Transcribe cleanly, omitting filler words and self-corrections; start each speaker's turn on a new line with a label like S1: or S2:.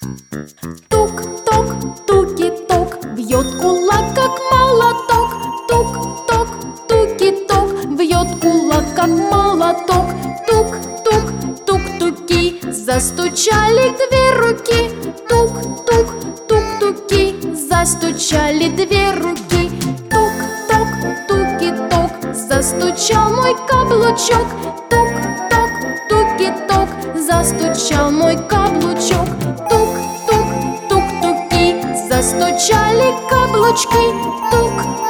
S1: Тук-ток, туки-ток, бьет кулак, как молоток. Тук-ток, туки-ток, бьет кулак, как молоток. Тук-тук, тук-туки, застучали две руки. Тук-тук, тук-туки, застучали две руки. Тук-ток, туки-ток, застучал мой каблучок. Тук-ток, туки-ток, застучал мой каблучок. Тук-тук, тук-туки, застучали каблучки. Тук